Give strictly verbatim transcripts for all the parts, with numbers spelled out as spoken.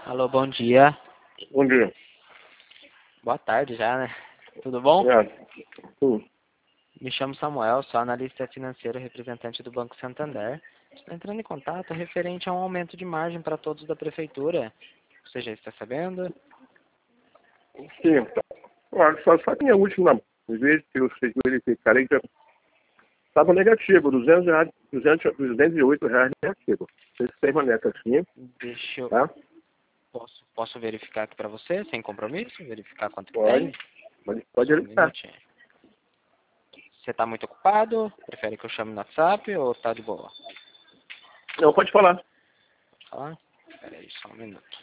Alô, bom dia. Bom dia. Boa tarde já, né? Tudo bom? É. Hum. Me chamo Samuel, sou analista financeiro e representante do Banco Santander. Estou entrando em contato referente a um aumento de margem para todos da prefeitura. Você já está sabendo? Sim. Olha, só, só tem a última vez que eu sei que verificarei que estava negativo, duzentos reais, duzentos, duzentos e oito reais negativo. Você permanece assim, Deixa eu... tá? Posso, posso verificar aqui para você, sem compromisso? Verificar quanto que Pode, tem? pode, pode Só um verificar. minutinho. Você está muito ocupado? Prefere que eu chame no WhatsApp ou está de boa? Não, pode falar. Pode falar? Espera aí, só um minuto.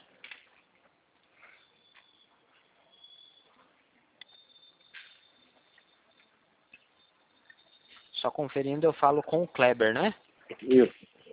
Só conferindo, eu falo com o Kleber, né? Isso.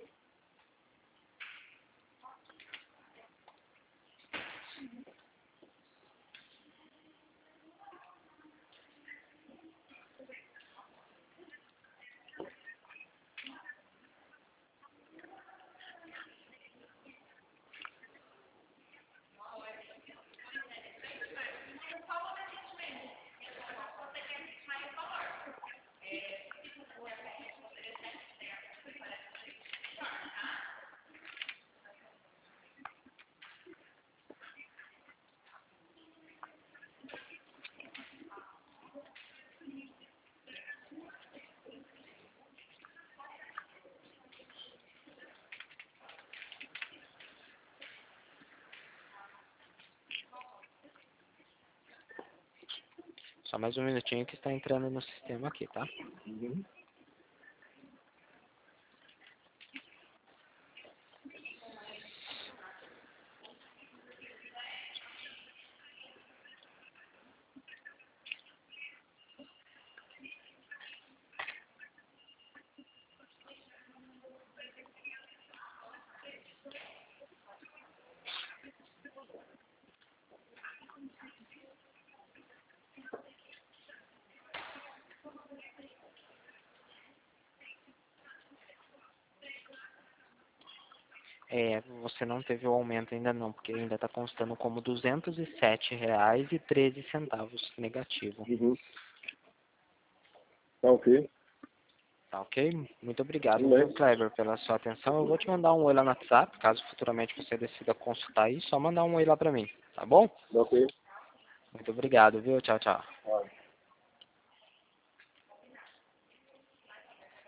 Só mais um minutinho que está entrando no sistema aqui, tá? Uhum. É, você não teve o aumento ainda não, porque ainda está constando como duzentos e sete reais e treze centavos negativo. Uhum. Tá ok. Tá ok? Muito obrigado, Tudo viu, bem. Kleber, pela sua atenção. Eu vou te mandar um oi lá no WhatsApp, caso futuramente você decida consultar aí, só mandar um oi lá pra mim, tá bom? Tá ok. Muito obrigado, viu? Tchau, tchau. Tá.